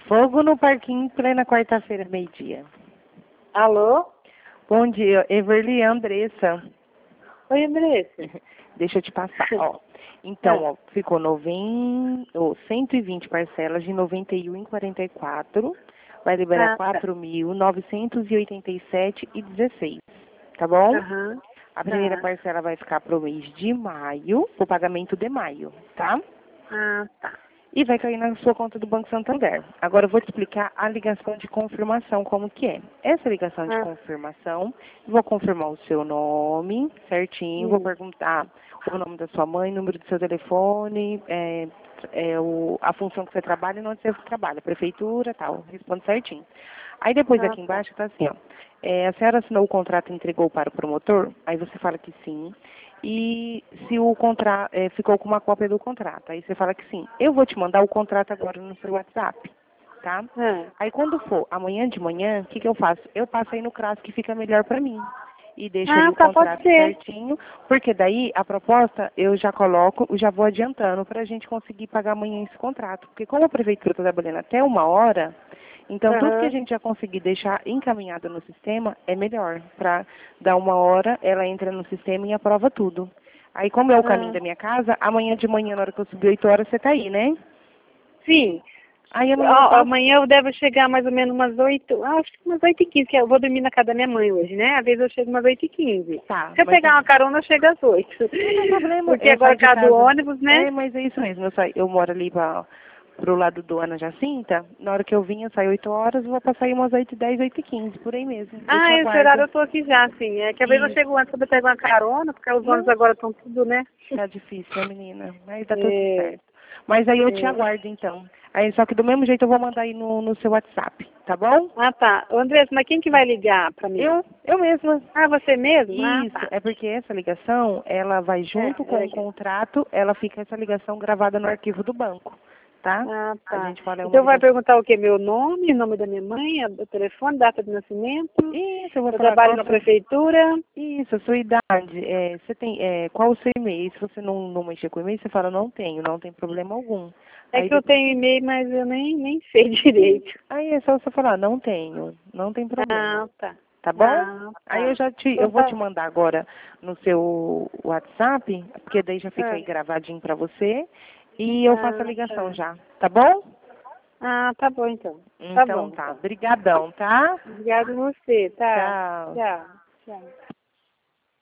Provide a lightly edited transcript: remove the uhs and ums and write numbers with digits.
Fogo no parquinho, plena quarta-feira, meio-dia. Alô? Bom dia, Everly Andressa. Oi, Andressa. Deixa eu te passar, ó. Então, ó, ficou 120 parcelas de 91,44. Vai liberar 4.987,16. Tá bom? Aham. A primeira parcela vai ficar pro mês de maio, o pagamento de maio, tá? Ah, tá. E vai cair na sua conta do Banco Santander. Agora eu vou te explicar a ligação de confirmação, como que é. Essa ligação de confirmação, eu vou confirmar o seu nome certinho, vou perguntar o nome da sua mãe, número do seu telefone, a função que você trabalha e onde você trabalha, prefeitura, tal, responde certinho. Aí depois aqui embaixo tá assim, ó. A senhora assinou o contrato e entregou para o promotor? Aí você fala que sim. E se o contrato ficou com uma cópia do contrato, aí você fala que sim. Eu vou te mandar o contrato agora no seu WhatsApp, tá? Aí quando for amanhã de manhã, o que eu faço? Eu passo aí no CRAS que fica melhor para mim. E deixo ali o contrato certinho, porque daí a proposta eu já coloco, já vou adiantando para a gente conseguir pagar amanhã esse contrato. Porque como a prefeitura está trabalhando até 1 hora, então tudo que a gente já conseguir deixar encaminhado no sistema é melhor. Para dar 1 hora, ela entra no sistema e aprova tudo. Aí como é o caminho da minha casa, amanhã de manhã, na hora que eu subir 8 horas, você tá aí, né? Sim. Aí Amanhã eu devo chegar mais ou menos umas 8, acho que umas 8h15, que eu vou dormir na casa da minha mãe hoje, né? Às vezes eu chego umas 8h15. Tá, Se eu pegar uma carona, eu chego às 8. Não tem problema. Porque agora por causa do ônibus, né? Mas é isso mesmo. Eu moro ali pro lado do Ana Jacinta. Na hora que eu vim, eu saio 8 horas, vou passar aí umas 8h10, 8h15, por aí mesmo. Esse horário eu tô aqui já, sim. É que às vezes eu chego antes pra pegar uma carona, porque os ônibus agora estão tudo, né? Tá difícil, né, menina? Mas tá tudo certo. Mas aí eu te aguardo, então. Aí, só que do mesmo jeito eu vou mandar aí no seu WhatsApp, tá bom? Ah, tá. Ô, Andressa, mas quem que vai ligar pra mim? Eu mesma. Ah, você mesmo? Isso, é porque essa ligação, ela vai junto com o contrato, ela fica essa ligação gravada no arquivo do banco, tá? Ah, tá. A gente fala Então vai perguntar o quê? Meu nome, nome da minha mãe, o telefone, data de nascimento? Isso, eu vou eu falar trabalho na prefeitura. Isso, a sua idade. Você tem, qual o seu e-mail? Se você não mexer com o e-mail, você fala, não tenho, não tem problema algum. É que eu tenho e-mail, mas eu nem sei direito. Aí é só você falar, não tenho, não tem problema. Ah, tá. Tá bom? Ah, tá. Aí eu vou te mandar agora no seu WhatsApp, porque daí já fica aí gravadinho pra você, e eu faço a ligação já, tá bom? Ah, tá bom então. Então tá. Obrigadão, tá? Obrigada a você, tá? Tchau. Tchau. Tchau.